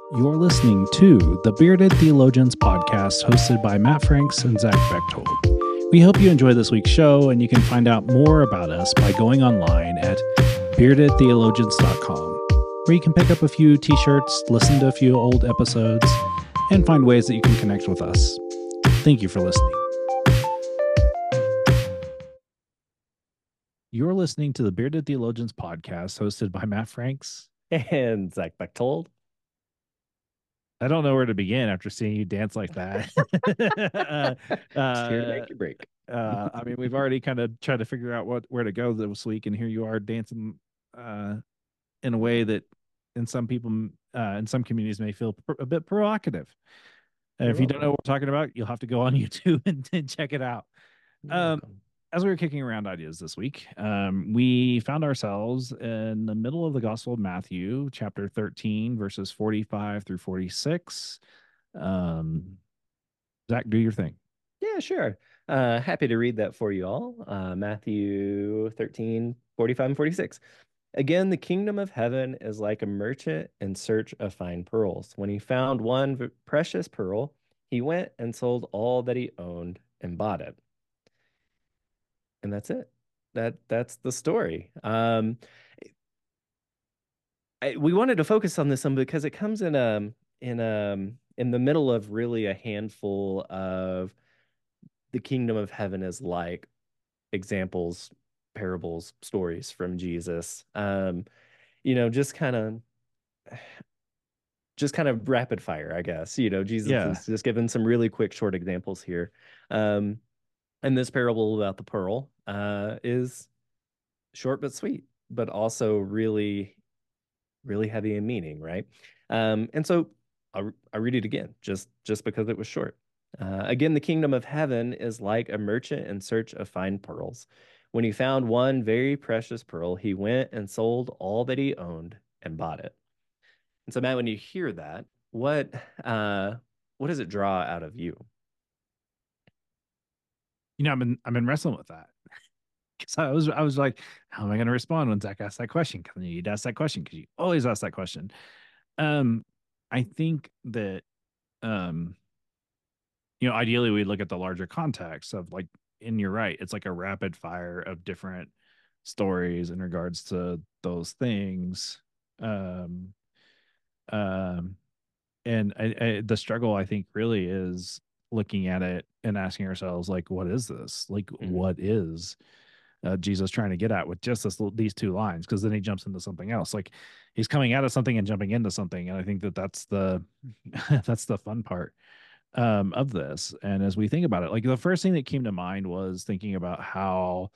You're listening to the Bearded Theologians podcast hosted by Matt Franks and Zach Bechtold. We hope you enjoy this week's show, and you can find out more about us by going online at beardedtheologians.com, where you can pick up a few t-shirts, listen to a few old episodes, and find ways that you can connect with us. Thank you for listening. You're listening to the Bearded Theologians podcast hosted by Matt Franks and Zach Bechtold. I don't know where to begin after seeing you dance like that. Just here to make you break. I mean, we've already kind of tried to figure out where to go this week, and here you are dancing in a way that in some people in some communities may feel a bit provocative. And if you don't know what we're talking about, you'll have to go on YouTube and check it out. As we were kicking around ideas this week, we found ourselves in the middle of the Gospel of Matthew, chapter 13, verses 45 through 46. Zach, do your thing. Yeah, sure. Happy to read that for you all. Matthew 13, 45 and 46. Again, the kingdom of heaven is like a merchant in search of fine pearls. When he found one precious pearl, he went and sold all that he owned and bought it. And that's it. That's the story. We wanted to focus on this one because it comes in the middle of really a handful of the kingdom of heaven is like examples, parables, stories from Jesus. Just kind of rapid fire, I guess. Jesus is just given some really quick, short examples here. And this parable about the pearl is short but sweet, but also really, really heavy in meaning, right? And so I'll read it again, just because it was short. Again, the kingdom of heaven is like a merchant in search of fine pearls. When he found one very precious pearl, he went and sold all that he owned and bought it. And so, Matt, when you hear that, what does it draw out of you? I've been wrestling with that because I was like, how am I going to respond when Zach asks that question? Because you'd ask that question because you always ask that question. I think that ideally we look at the larger context of like, and you're right, it's like a rapid fire of different stories in regards to those things. And the struggle, I think, really is looking at it and asking ourselves, like, what is this? Like, what is Jesus trying to get at with just these two lines? Because then he jumps into something else. Like he's coming out of something and jumping into something, and I think that's the that's the fun part of this. And as we think about it, like the first thing that came to mind was thinking about how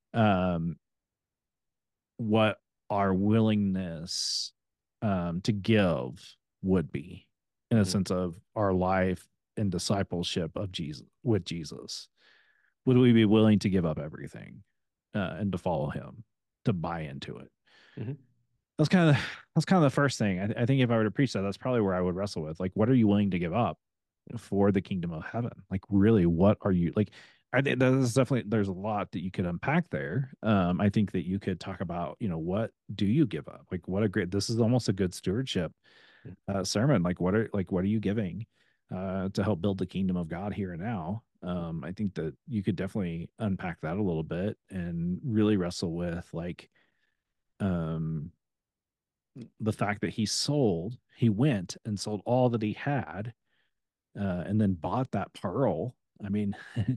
what our willingness to give would be in a sense of our life and discipleship of Jesus with Jesus. Would we be willing to give up everything and to follow him, to buy into it? That's kind of the first thing. I think if I were to preach that, that's probably where I would wrestle with, like, what are you willing to give up for the kingdom of heaven? Like, really, what are you like? I think there's a lot that you could unpack there. I think that you could talk about, what do you give up? Like, this is almost a good stewardship sermon. Like, what are you giving to help build the kingdom of God here and now? I think that you could definitely unpack that a little bit and really wrestle with like, the fact that he went and sold all that he had, and then bought that pearl. I mean,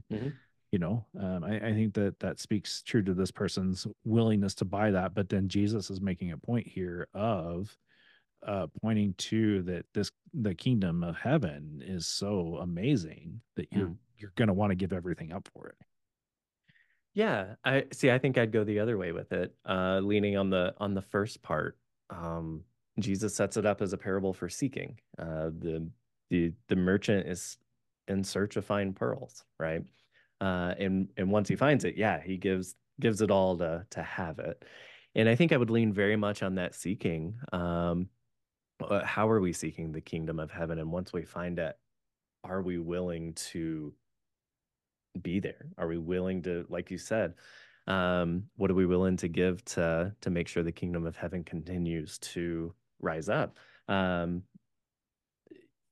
I think that speaks true to this person's willingness to buy that. But then Jesus is making a point here of pointing to that the kingdom of heaven is so amazing that you're going to want to give everything up for it. Yeah, I see. I think I'd go the other way with it, leaning on the first part. Jesus sets it up as a parable for seeking. The merchant is in search of fine pearls, right? And once he finds it, yeah, he gives it all to have it. And I think I would lean very much on that seeking. How are we seeking the kingdom of heaven? And once we find it, are we willing to be there? Are we willing to, like you said, what are we willing to give to make sure the kingdom of heaven continues to rise up?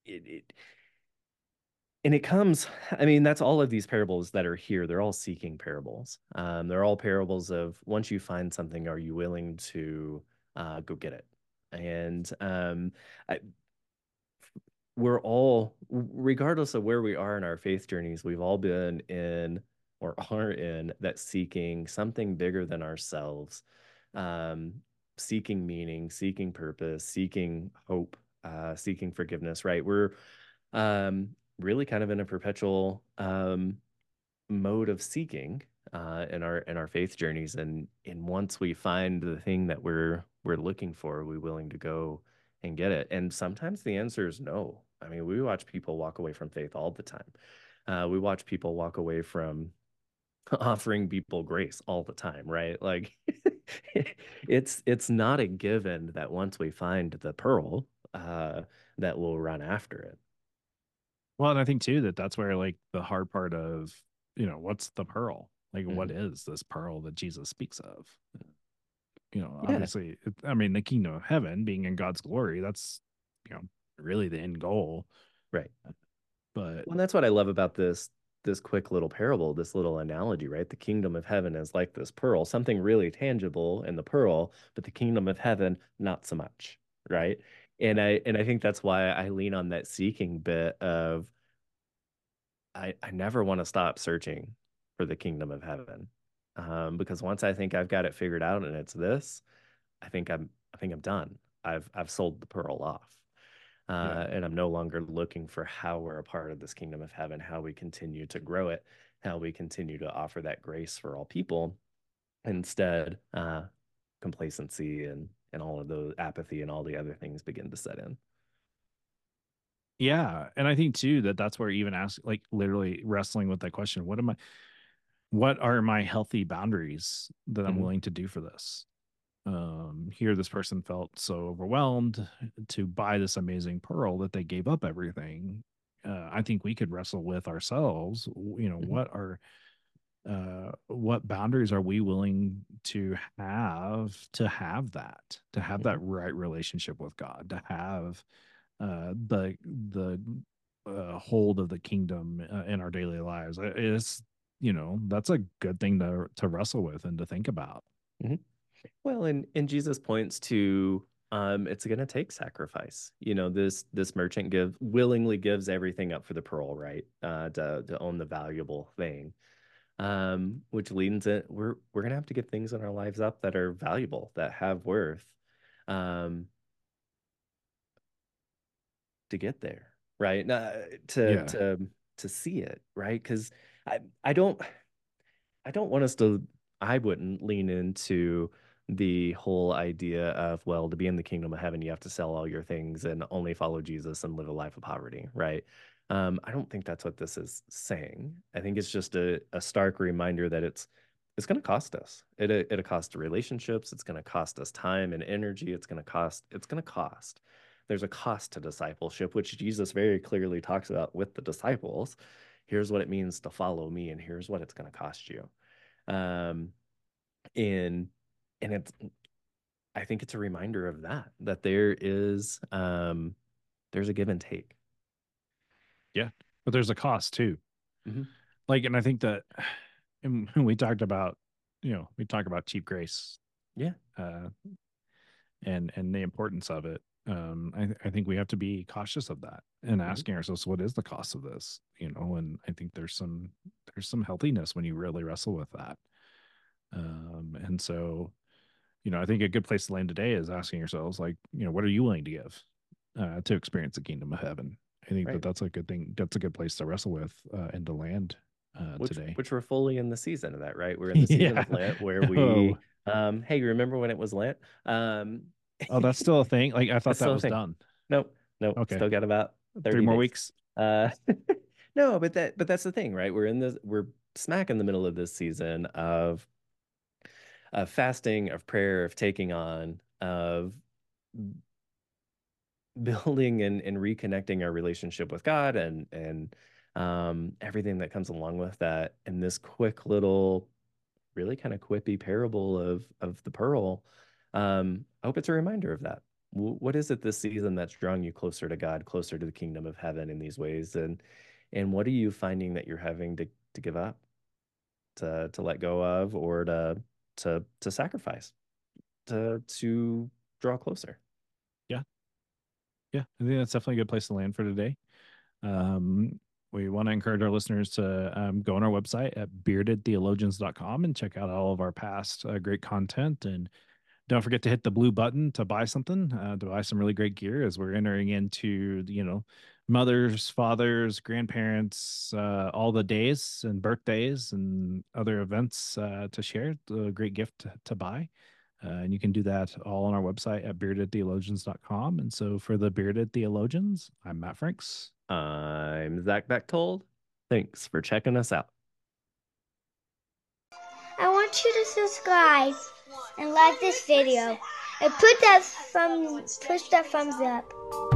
it and it comes, I mean, that's all of these parables that are here. They're all seeking parables. They're all parables of once you find something, are you willing to go get it? And I, we're all, regardless of where we are in our faith journeys, we've all been in or are in that seeking something bigger than ourselves, um, seeking meaning, seeking purpose, seeking hope, seeking forgiveness, right? We're really kind of in a perpetual mode of seeking in our faith journeys, and once we find the thing that we're looking for, are we willing to go and get it? And sometimes the answer is no. I mean, we watch people walk away from faith all the time. We watch people walk away from offering people grace all the time, right? Like it's not a given that once we find the pearl, that we'll run after it. Well, and I think too that that's where like the hard part of, what's the pearl? Like, what Mhm. is this pearl that Jesus speaks of? Yeah. Obviously, I mean, the kingdom of heaven being in God's glory, that's, really the end goal. Right. But Well, and that's what I love about this quick little parable, this little analogy, right? The kingdom of heaven is like this pearl, something really tangible in the pearl, but the kingdom of heaven, not so much, right? And I think that's why I lean on that seeking bit of I never want to stop searching for the kingdom of heaven. Because once I think I've got it figured out and it's this, I think I'm done. I've sold the pearl off. yeah, And I'm no longer looking for how we're a part of this kingdom of heaven, how we continue to grow it, how we continue to offer that grace for all people. Instead, complacency and all of those apathy and all the other things begin to set in. yeah, and I think too that that's where even ask like literally wrestling with that question, what are my healthy boundaries that I'm Hmm. willing to do for this? Here this person felt so overwhelmed to buy this amazing pearl that they gave up everything. I think we could wrestle with ourselves, Hmm. what boundaries are we willing to have that Hmm. right relationship with God, to have the hold of the kingdom in our daily lives. It's, that's a good thing to wrestle with and to think about. Hmm. Well, and Jesus points to it's going to take sacrifice. You know, this merchant willingly gives everything up for the pearl, right? To own the valuable thing. Which leads it we're gonna have to give things in our lives up that are valuable, that have worth, um, to get there, right? Yeah, To see it, right? Because I I don't I don't want us to, I wouldn't lean into the whole idea of, well, to be in the kingdom of heaven, you have to sell all your things and only follow Jesus and live a life of poverty, right? I don't think that's what this is saying. I think it's just a stark reminder that it's going to cost us. It'll cost relationships. It's going to cost us time and energy. It's going to cost. There's a cost to discipleship, which Jesus very clearly talks about with the disciples. Here's what it means to follow me, and here's what it's going to cost you. Um, and and it's I think it's a reminder of that there's a give and take. yeah, but there's a cost too. Hmm. Like, and I think that, and we talked about, we talk about cheap grace, Yeah. uh, and the importance of it. I think we have to be cautious of that and Hmm. asking ourselves, what is the cost of this? And I think there's some healthiness when you really wrestle with that. And so, I think a good place to land today is asking yourselves, like, what are you willing to give to experience the kingdom of heaven? I think that Right. that's a good thing. That's a good place to wrestle with and to land Which today. which we're fully in the season of that, right? We're in the season Yeah. of Lent where Oh, we hey, remember when it was Lent? oh, that's still a thing. Like I thought It's that still a was thing. done. Nope, nope, Okay, still got about three 30 more days. weeks. Uh no, but that's the thing, right? We're smack in the middle of this season of fasting, of prayer, of taking on, of building and reconnecting our relationship with God and everything that comes along with that. And this quick little, really kind of quippy parable of the pearl, I hope it's a reminder of that. what is it this season that's drawing you closer to God, closer to the kingdom of heaven in these ways? And what are you finding that you're having to give up, to let go of, or to sacrifice to draw closer? Yeah. Yeah. I think that's definitely a good place to land for today. We want to encourage our listeners to go on our website at beardedtheologians.com and check out all of our past great content. And don't forget to hit the blue button to buy something, to buy some really great gear as we're entering into, mothers, fathers, grandparents, all the days and birthdays and other events to share. A great gift to buy. And you can do that all on our website at beardedtheologians.com. And so for the Bearded Theologians, I'm Matt Franks. I'm Zach Bechtold. Thanks for checking us out. I want you to subscribe and like this video and push that thumbs up.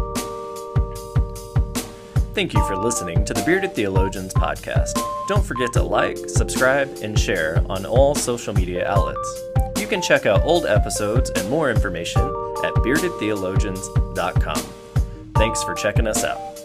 Thank you for listening to the Bearded Theologians podcast. Don't forget to like, subscribe, and share on all social media outlets. You can check out old episodes and more information at beardedtheologians.com. Thanks for checking us out.